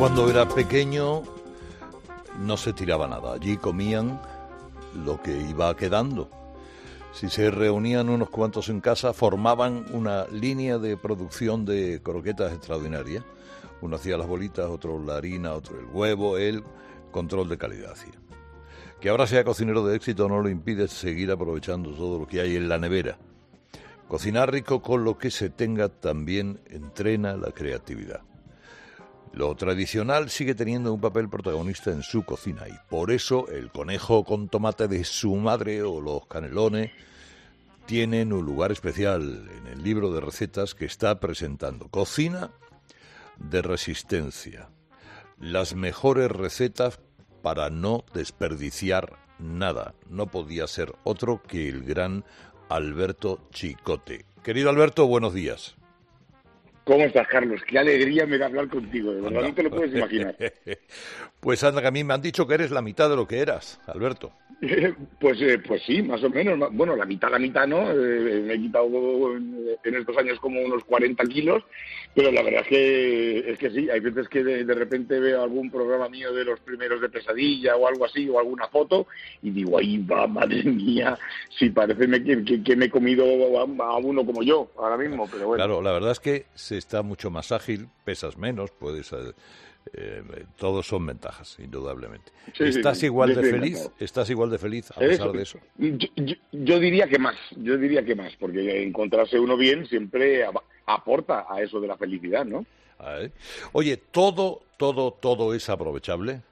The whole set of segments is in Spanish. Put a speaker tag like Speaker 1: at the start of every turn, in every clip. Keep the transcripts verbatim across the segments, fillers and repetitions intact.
Speaker 1: cuando era pequeño no se tiraba nada. Allí comían lo que iba quedando. Si se reunían unos cuantos en casa, formaban una línea de producción de croquetas extraordinaria. Uno hacía las bolitas, otro la harina, otro el huevo, el control de calidad hacía. Que ahora sea cocinero de éxito no lo impide seguir aprovechando todo lo que hay en la nevera. Cocinar rico con lo que se tenga también entrena la creatividad. Lo tradicional sigue teniendo un papel protagonista en su cocina y por eso el conejo con tomate de su madre o los canelones tienen un lugar especial en el libro de recetas que está presentando. Cocina de resistencia. Las mejores recetas para no desperdiciar nada. No podía ser otro que el gran Alberto Chicote. Querido Alberto, buenos días.
Speaker 2: ¿Cómo estás, Carlos? Qué alegría me da hablar contigo, de verdad, no te lo puedes imaginar.
Speaker 1: Pues anda, que a mí me han dicho que eres la mitad de lo que eras, Alberto.
Speaker 2: Pues eh, pues sí, más o menos. Bueno, la mitad, la mitad, ¿no? Eh, me he quitado en estos años como unos cuarenta kilos, pero la verdad es que es que sí, hay veces que de, de repente veo algún programa mío de los primeros de Pesadilla o algo así, o alguna foto, y digo, ahí va, madre mía, si parece que, que, que me he comido a, a uno como yo ahora mismo, pero bueno.
Speaker 1: Claro, la verdad es que se está mucho más ágil, pesas menos, puedes... Eh, Eh, todos son ventajas, indudablemente.
Speaker 2: Sí,
Speaker 1: ¿Estás
Speaker 2: sí,
Speaker 1: igual de
Speaker 2: sí,
Speaker 1: feliz?
Speaker 2: claro.
Speaker 1: ¿Estás igual de feliz a pesar
Speaker 2: Eso,
Speaker 1: de eso?
Speaker 2: Yo, yo, yo diría que más, yo diría que más, porque encontrarse uno bien siempre aporta a eso de la felicidad, ¿no?
Speaker 1: Oye, ¿todo, todo, todo es aprovechable?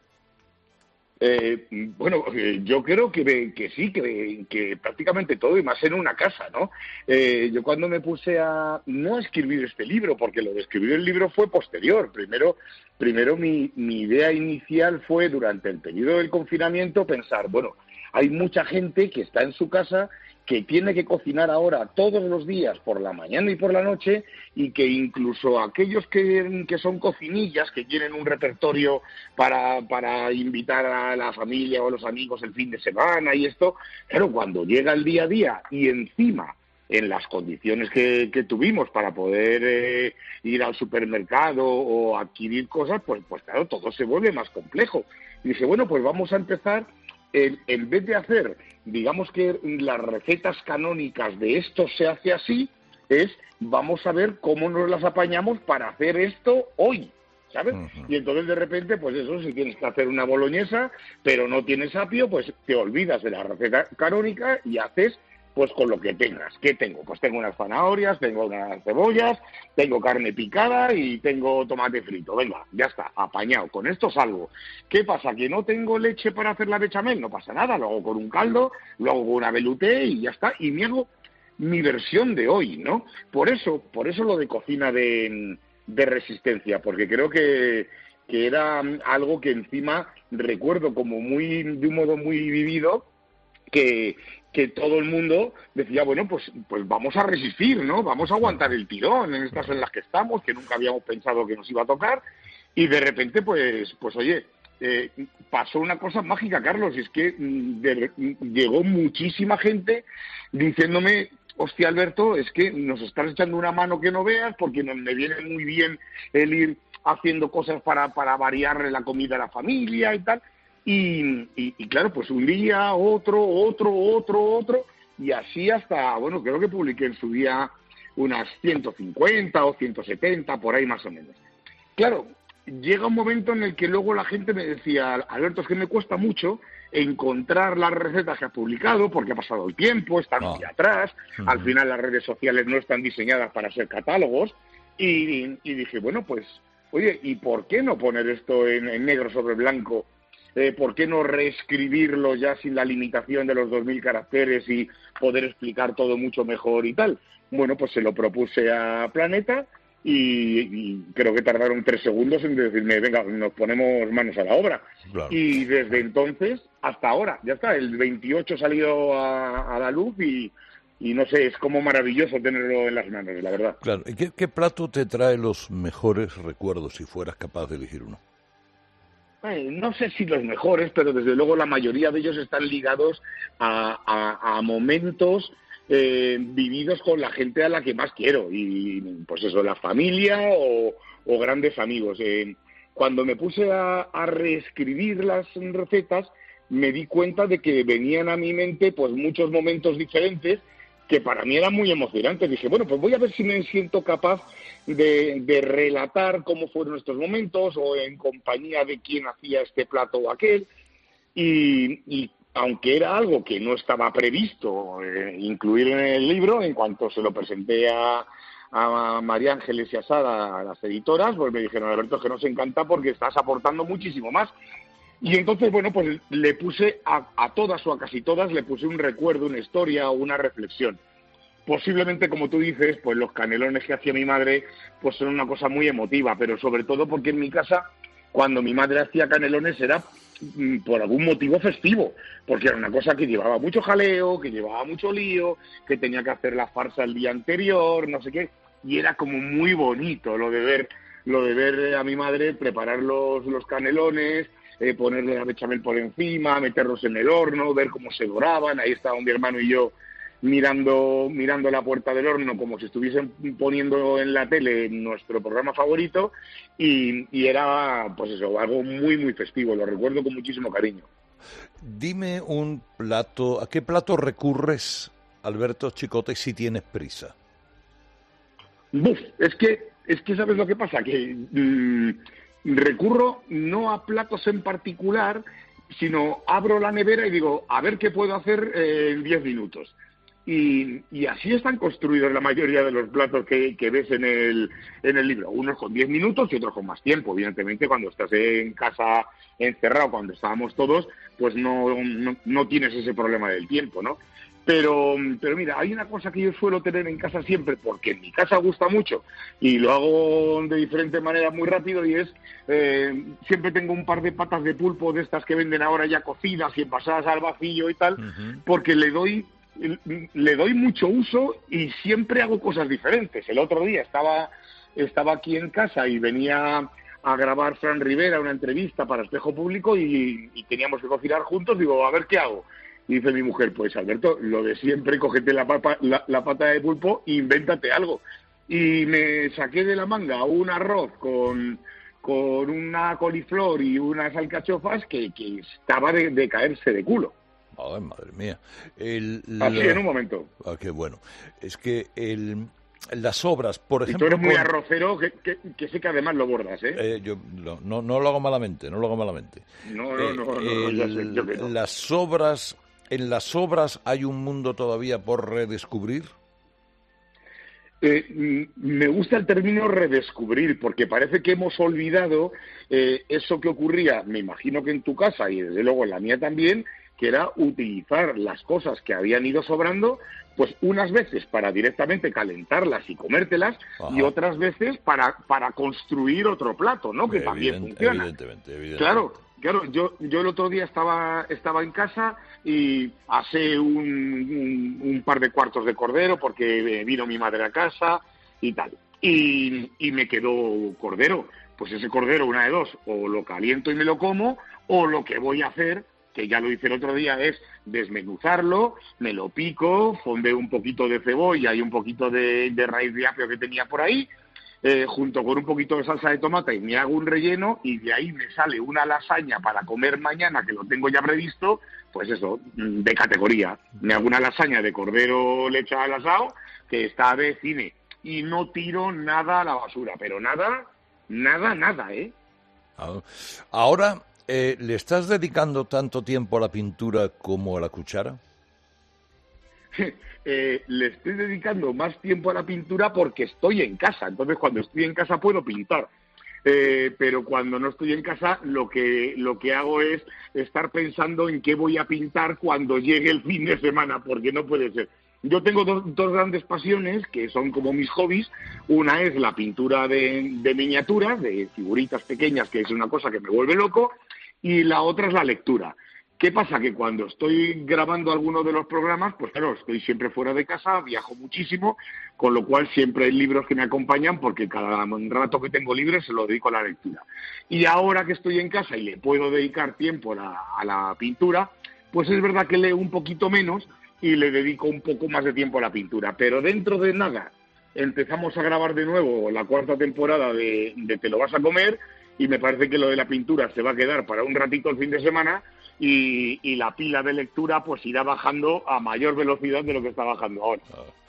Speaker 2: Eh, bueno, eh, yo creo que, que sí, que, que prácticamente todo, y más en una casa, ¿no? Eh, yo cuando me puse a, no a escribir este libro, porque lo de escribir el libro fue posterior. Primero, primero mi, mi idea inicial fue, durante el periodo del confinamiento, pensar, bueno, hay mucha gente que está en su casa, que tiene que cocinar ahora todos los días, por la mañana y por la noche, y que incluso aquellos que, que son cocinillas, que tienen un repertorio para, para invitar a la familia o a los amigos el fin de semana y esto, claro, cuando llega el día a día y encima en las condiciones que, que tuvimos para poder eh, ir al supermercado o adquirir cosas, pues, pues claro, todo se vuelve más complejo. Y dije, bueno, pues vamos a empezar... En, en vez de hacer, digamos que las recetas canónicas de esto se hace así, es vamos a ver cómo nos las apañamos para hacer esto hoy, ¿sabes? Uh-huh. Y entonces de repente, pues eso, si tienes que hacer una boloñesa, pero no tienes apio, pues te olvidas de la receta canónica y haces pues con lo que tengas. ¿Qué tengo? Pues tengo unas zanahorias, tengo unas cebollas, tengo carne picada y tengo tomate frito. Venga, ya está, apañado. Con esto salgo. ¿Qué pasa? ¿Que no tengo leche para hacer la bechamel? No pasa nada, lo hago con un caldo, lo hago con una velouté y ya está. Y me hago mi versión de hoy, ¿no? Por eso, por eso lo de cocina de, de resistencia, porque creo que, que era algo que encima recuerdo como muy, de un modo muy vivido, que... que todo el mundo decía, bueno, pues pues vamos a resistir, ¿no? Vamos a aguantar el tirón en estas en las que estamos, que nunca habíamos pensado que nos iba a tocar, y de repente, pues, pues oye, eh, pasó una cosa mágica, Carlos, y es que de, llegó muchísima gente diciéndome, hostia, Alberto, es que nos estás echando una mano que no veas, porque me viene muy bien el ir haciendo cosas para, para variar la comida a la familia y tal. Y, y, y claro, pues un día, otro, otro, otro, otro, y así hasta, bueno, creo que publiqué en su día unas ciento cincuenta o ciento setenta, por ahí más o menos. Claro, llega un momento en el que luego la gente me decía, Alberto, es que me cuesta mucho encontrar las recetas que has publicado, porque ha pasado el tiempo, están muy oh. atrás, uh-huh. Al final las redes sociales no están diseñadas para ser catálogos, y, y dije, bueno, pues, oye, ¿y por qué no poner esto en, en negro sobre blanco? Eh, ¿Por qué no reescribirlo ya sin la limitación de los dos mil caracteres y poder explicar todo mucho mejor y tal? Bueno, pues se lo propuse a Planeta y, y creo que tardaron tres segundos en decirme, venga, nos ponemos manos a la obra. Claro. Y desde entonces hasta ahora, ya está, el veintiocho salió a, a la luz y, y no sé, es como maravilloso tenerlo en las manos, la verdad.
Speaker 1: Claro. ¿Y qué, qué plato te trae los mejores recuerdos, si fueras capaz de elegir uno?
Speaker 2: Eh, no sé si los mejores, pero desde luego la mayoría de ellos están ligados a, a, a momentos eh, vividos con la gente a la que más quiero. Y pues eso, la familia o, o grandes amigos. Eh, cuando me puse a, a reescribir las recetas, me di cuenta de que venían a mi mente pues muchos momentos diferentes que para mí eran muy emocionantes. Dije, bueno, pues voy a ver si me siento capaz de, de relatar cómo fueron estos momentos o en compañía de quién hacía este plato o aquel. Y, y aunque era algo que no estaba previsto eh, incluir en el libro, en cuanto se lo presenté a, a María Ángeles y a Sara, a las editoras, pues me dijeron, Alberto, es que nos encanta porque estás aportando muchísimo más. Y entonces, bueno, pues le puse a, a todas o a casi todas, le puse un recuerdo, una historia o una reflexión. Posiblemente, como tú dices, pues los canelones que hacía mi madre, pues son una cosa muy emotiva, pero sobre todo porque en mi casa, cuando mi madre hacía canelones era mm, por algún motivo festivo, porque era una cosa que llevaba mucho jaleo, que llevaba mucho lío, que tenía que hacer la farsa el día anterior, no sé qué, y era como muy bonito lo de ver, lo de ver a mi madre preparar los, los canelones, Eh, ponerle la bechamel por encima, meterlos en el horno, ver cómo se doraban. Ahí estaban mi hermano y yo mirando mirando la puerta del horno como si estuviesen poniendo en la tele nuestro programa favorito y, y era, pues eso, algo muy, muy festivo. Lo recuerdo con muchísimo cariño.
Speaker 1: Dime un plato, ¿a qué plato recurres, Alberto Chicote, si tienes prisa?
Speaker 2: Buf, es que, es que ¿sabes lo que pasa? Que... Mmm, recurro no a platos en particular, sino abro la nevera y digo, a ver qué puedo hacer eh, en diez minutos. Y, y así están construidos la mayoría de los platos que, que ves en el, en el libro. Unos con diez minutos y otros con más tiempo. Evidentemente, cuando estás en casa encerrado, cuando estábamos todos, pues no, no, no tienes ese problema del tiempo, ¿no? Pero, pero mira, hay una cosa que yo suelo tener en casa siempre, porque en mi casa gusta mucho y lo hago de diferente manera muy rápido, y es, eh, siempre tengo un par de patas de pulpo de estas que venden ahora ya cocidas y envasadas al vacío y tal, uh-huh. porque le doy, le doy mucho uso y siempre hago cosas diferentes. El otro día estaba, estaba aquí en casa y venía a grabar Fran Rivera una entrevista para Espejo Público y, y teníamos que cocinar juntos. Digo, a ver qué hago. Y dice mi mujer, pues Alberto, lo de siempre, cógete la, papa, la, la pata de pulpo e invéntate algo. Y me saqué de la manga un arroz con, con una coliflor y unas alcachofas que, que estaba de, de caerse de culo.
Speaker 1: Ay, madre mía. El,
Speaker 2: Así,
Speaker 1: la...
Speaker 2: en un momento.
Speaker 1: Ah, qué bueno. Es que el... las sobras, por ejemplo...
Speaker 2: Y tú eres muy
Speaker 1: con...
Speaker 2: arrocero, que, que, que sé que además lo bordas, ¿eh?
Speaker 1: eh yo no, no, no lo hago malamente, no lo hago malamente.
Speaker 2: No, no,
Speaker 1: eh,
Speaker 2: no, no, no,
Speaker 1: el,
Speaker 2: ya sé, yo que no.
Speaker 1: Las sobras... ¿En las sobras hay un mundo todavía por redescubrir?
Speaker 2: Eh, me gusta el término redescubrir, porque parece que hemos olvidado eh, eso que ocurría, me imagino que en tu casa y desde luego en la mía también, que era utilizar las cosas que habían ido sobrando, pues unas veces para directamente calentarlas y comértelas, ajá, y otras veces para, para construir otro plato, ¿no? Que Evident, también funciona.
Speaker 1: Evidentemente, evidentemente.
Speaker 2: Claro. Claro, yo, yo el otro día estaba, estaba en casa y asé un, un, un par de cuartos de cordero porque vino mi madre a casa y tal. Y, y me quedó cordero. Pues ese cordero, una de dos, o lo caliento y me lo como, o lo que voy a hacer, que ya lo hice el otro día, es desmenuzarlo, me lo pico, fondeo un poquito de cebolla y un poquito de, de raíz de apio que tenía por ahí, Eh, junto con un poquito de salsa de tomate, y me hago un relleno y de ahí me sale una lasaña para comer mañana, que lo tengo ya previsto, pues eso, de categoría. Me hago una lasaña de cordero lechada al asado que está de cine y no tiro nada a la basura, pero nada, nada, nada, ¿eh?
Speaker 1: Ahora, eh, ¿le estás dedicando tanto tiempo a la pintura como a la cuchara?
Speaker 2: Eh, le estoy dedicando más tiempo a la pintura porque estoy en casa. Entonces, cuando estoy en casa puedo pintar. Eh, pero cuando no estoy en casa, lo que lo que hago es estar pensando en qué voy a pintar cuando llegue el fin de semana, porque no puede ser. Yo tengo dos, dos grandes pasiones que son como mis hobbies. Una es la pintura de, de miniaturas, de figuritas pequeñas, que es una cosa que me vuelve loco, y la otra es la lectura. ¿Qué pasa? Que cuando estoy grabando alguno de los programas, pues claro, estoy siempre fuera de casa, viajo muchísimo, con lo cual siempre hay libros que me acompañan porque cada rato que tengo libre se lo dedico a la lectura. Y ahora que estoy en casa y le puedo dedicar tiempo a la, a la pintura, pues es verdad que leo un poquito menos y le dedico un poco más de tiempo a la pintura. Pero dentro de nada empezamos a grabar de nuevo la cuarta temporada de, de Te lo vas a comer. y me parece que lo de la pintura se va a quedar para un ratito el fin de semana y, y la pila de lectura pues irá bajando a mayor velocidad de lo que está bajando ahora.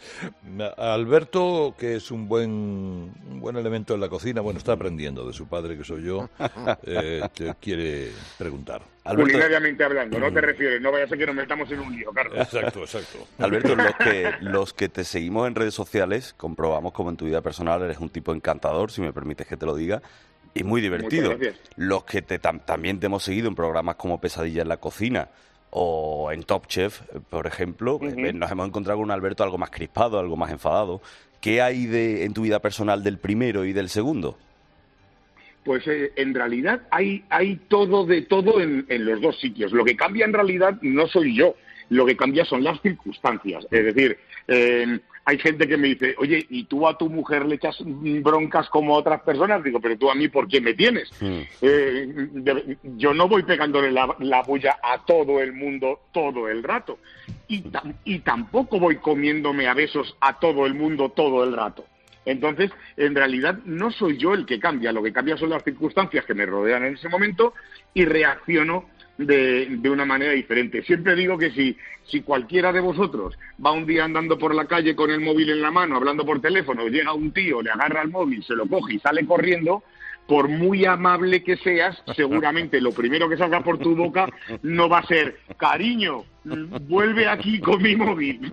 Speaker 1: Alberto, que es un buen un buen elemento en la cocina, bueno, está aprendiendo de su padre, que soy yo, eh, te quiere preguntar.
Speaker 2: Alberto, culinariamente hablando, no te refieres, no vaya a ser que nos metamos en un lío, Carlos.
Speaker 1: Exacto, exacto.
Speaker 3: Alberto, los que, los que te seguimos en redes sociales, comprobamos como en tu vida personal eres un tipo encantador, si me permites que te lo diga, y muy divertido. Los que te, tam, también te hemos seguido en programas como Pesadilla en la cocina o en Top Chef, por ejemplo, uh-huh. nos hemos encontrado con un Alberto algo más crispado, algo más enfadado. ¿Qué hay de en tu vida personal del primero y del segundo?
Speaker 2: Pues eh, en realidad hay, hay todo de todo en, en los dos sitios. Lo que cambia en realidad no soy yo, lo que cambia son las circunstancias. Es decir, eh, hay gente que me dice, oye, ¿y tú a tu mujer le echas broncas como a otras personas? Digo, pero tú a mí, ¿por qué me tienes? Mm. Eh, de, yo no voy pegándole la, la bulla a todo el mundo todo el rato. Y, tam, y tampoco voy comiéndome a besos a todo el mundo todo el rato. Entonces, en realidad, no soy yo el que cambia. Lo que cambia son las circunstancias que me rodean en ese momento y reacciono de, de una manera diferente. Siempre digo que si, si cualquiera de vosotros va un día andando por la calle con el móvil en la mano, hablando por teléfono, llega un tío, le agarra el móvil, se lo coge y sale corriendo, por muy amable que seas, seguramente lo primero que salga por tu boca no va a ser, cariño, vuelve aquí con mi móvil.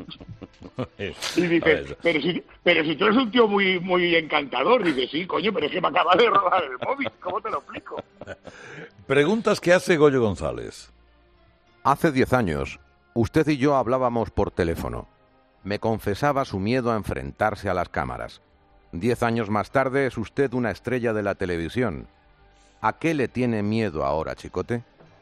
Speaker 2: Y dices, pero si, pero si tú eres un tío muy, muy encantador, dices, sí, coño, pero es que me acaba de robar el móvil, ¿cómo te lo explico?
Speaker 1: Preguntas que hace Goyo González.
Speaker 4: Hace diez años, usted y yo hablábamos por teléfono. Me confesaba su miedo a enfrentarse a las cámaras. Diez años más tarde es usted una estrella de la televisión. ¿A qué le tiene miedo ahora, Chicote?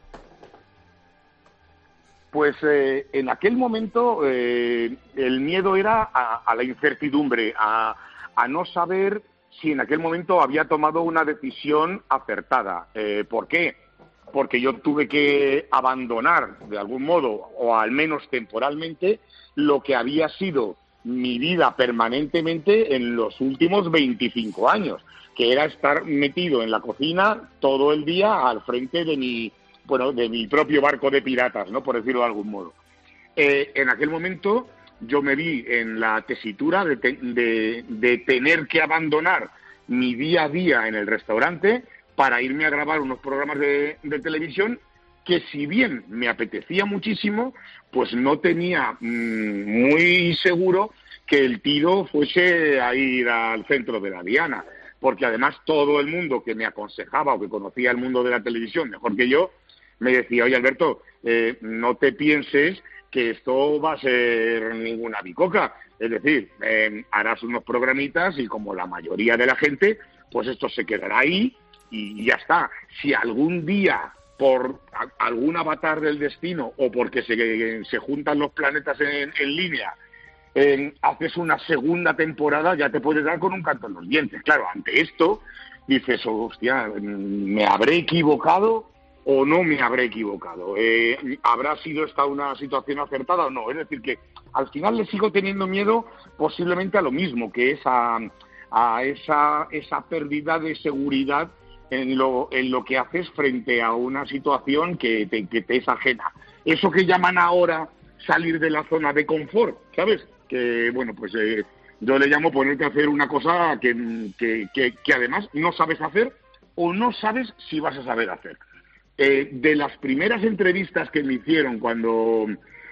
Speaker 2: Pues eh, en aquel momento eh, el miedo era a, a la incertidumbre, a, a no saber si en aquel momento había tomado una decisión acertada. Eh, ¿Por qué? Porque yo tuve que abandonar de algún modo, o al menos temporalmente, lo que había sido mi vida permanentemente en los últimos veinticinco años, que era estar metido en la cocina todo el día al frente de mi, bueno, de mi propio barco de piratas, ¿no? Por decirlo de algún modo. Eh, en aquel momento yo me vi en la tesitura de, te, de, de tener que abandonar mi día a día en el restaurante para irme a grabar unos programas de, de televisión que, si bien me apetecía muchísimo, pues no tenía mmm, muy seguro que el tiro fuese a ir al centro de la diana, porque además todo el mundo que me aconsejaba o que conocía el mundo de la televisión mejor que yo, me decía, oye Alberto, eh, no te pienses que esto va a ser ninguna bicoca, es decir, eh, harás unos programitas y como la mayoría de la gente, pues esto se quedará ahí y ya está. Si algún día, por a, algún avatar del destino o porque se, se juntan los planetas en, en línea, eh, haces una segunda temporada, ya te puedes dar con un canto en los dientes. Claro, ante esto dices, oh, hostia, ¿me habré equivocado o no me habré equivocado? Eh, ¿Habrá sido esta una situación acertada o no? Es decir, que al final le sigo teniendo miedo posiblemente a lo mismo, que es a, a esa, esa pérdida de seguridad en lo, en lo que haces frente a una situación que te, que te es ajena. Eso que llaman ahora salir de la zona de confort, ¿sabes? Que, bueno, pues eh, yo le llamo ponerte a hacer una cosa que, que, que, que además no sabes hacer o no sabes si vas a saber hacer. Eh, de las primeras entrevistas que me hicieron cuando,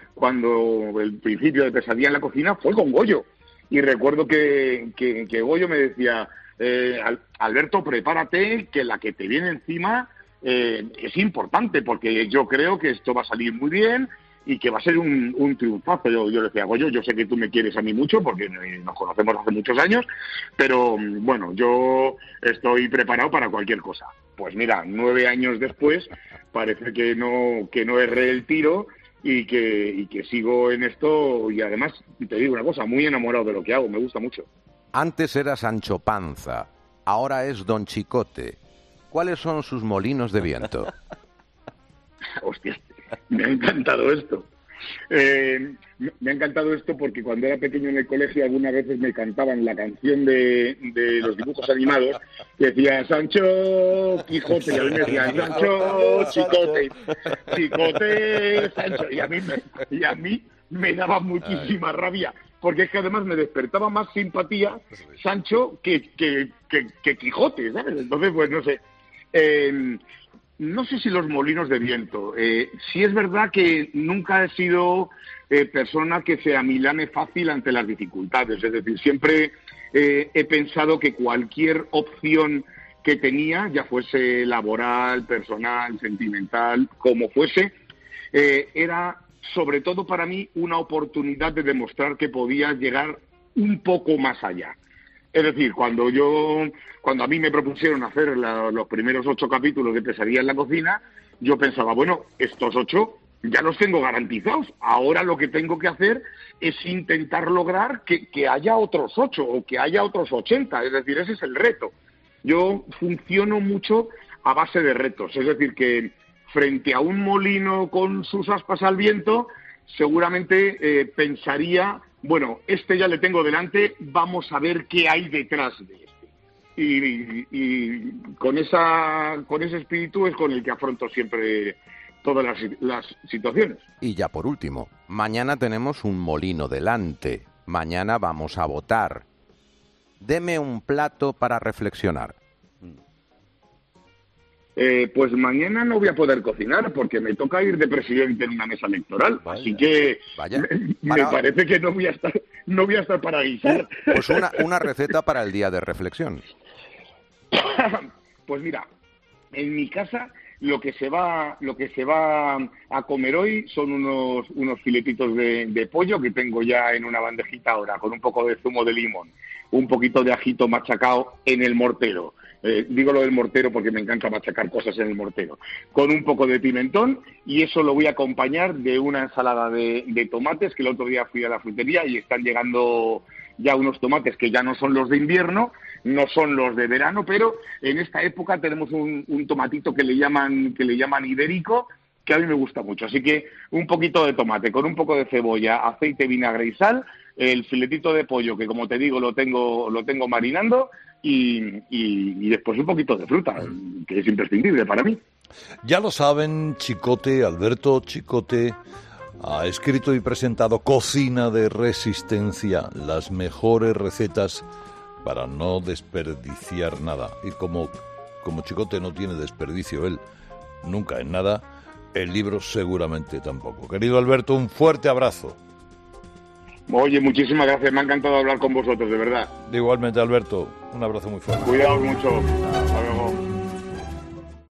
Speaker 2: cuando el principio de Pesadilla en la cocina fue con Goyo. Y recuerdo que, que, que Goyo me decía, eh, Alberto, prepárate, que la que te viene encima eh, es importante, porque yo creo que esto va a salir muy bien y que va a ser un, un triunfazo. Yo, yo le decía, Goyo, yo sé que tú me quieres a mí mucho, porque nos conocemos hace muchos años, pero bueno, yo estoy preparado para cualquier cosa. Pues mira, nueve años después parece que no que no erré el tiro y que y que sigo en esto, y además te digo una cosa, muy enamorado de lo que hago, me gusta mucho.
Speaker 4: Antes era Sancho Panza, ahora es Don Chicote. ¿Cuáles son sus molinos de viento?
Speaker 2: Hostia, me ha encantado esto. Eh, me ha encantado esto porque cuando era pequeño en el colegio algunas veces me cantaban la canción de, de los dibujos animados que decía Sancho, Quijote, y a mí me decían Sancho, Chicote, Chicote, Sancho, y a mí me, y a mí me daba muchísima rabia, porque es que además me despertaba más simpatía Sancho que, que, que, que Quijote, ¿sabes? Entonces, pues no sé. Eh, No sé si los molinos de viento. Eh, sí es verdad que nunca he sido eh, persona que se amilane fácil ante las dificultades. Es decir, siempre eh, he pensado que cualquier opción que tenía, ya fuese laboral, personal, sentimental, como fuese, eh, era sobre todo para mí una oportunidad de demostrar que podía llegar un poco más allá. Es decir, cuando yo, cuando a mí me propusieron hacer la, los primeros ocho capítulos de Pesadilla en la cocina, yo pensaba, bueno, estos ocho ya los tengo garantizados. Ahora lo que tengo que hacer es intentar lograr que, que haya otros ocho o que haya otros ochenta. Es decir, ese es el reto. Yo funciono mucho a base de retos. Es decir, que frente a un molino con sus aspas al viento, seguramente eh, pensaría... Bueno, este ya le tengo delante, vamos a ver qué hay detrás de este. Y, y, y con esa con ese espíritu es con el que afronto siempre todas las, las situaciones.
Speaker 4: Y ya por último, mañana tenemos un molino delante. Mañana vamos a votar. Deme un plato para reflexionar.
Speaker 2: Eh, pues mañana no voy a poder cocinar porque me toca ir de presidente en una mesa electoral, vaya, así que vaya. me, para... me parece que no voy a estar, no voy a estar para guisar.
Speaker 4: Pues una, una receta para el día de reflexión.
Speaker 2: Pues mira, en mi casa lo que se va, lo que se va a comer hoy son unos, unos filetitos de, de pollo que tengo ya en una bandejita ahora, con un poco de zumo de limón, un poquito de ajito machacado en el mortero. Eh, digo lo del mortero porque me encanta machacar cosas en el mortero, con un poco de pimentón, y eso lo voy a acompañar de una ensalada de, de tomates, que el otro día fui a la frutería y están llegando ya unos tomates que ya no son los de invierno, no son los de verano, pero en esta época tenemos un, un tomatito que le llaman que le llaman ibérico, que a mí me gusta mucho. Así que un poquito de tomate con un poco de cebolla, aceite, vinagre y sal, el filetito de pollo que, como te digo, lo tengo lo tengo marinando, y, y, y después un poquito de fruta, que es imprescindible para mí.
Speaker 1: Ya lo saben, Chicote, Alberto Chicote, ha escrito y presentado Cocina de Resistencia, las mejores recetas para no desperdiciar nada. Y como, como Chicote no tiene desperdicio él nunca en nada, el libro seguramente tampoco. Querido Alberto, un fuerte abrazo.
Speaker 2: Oye, muchísimas gracias, me ha encantado hablar con vosotros, de verdad.
Speaker 1: Igualmente, Alberto, un abrazo muy fuerte.
Speaker 2: Cuidaos mucho. Hasta luego.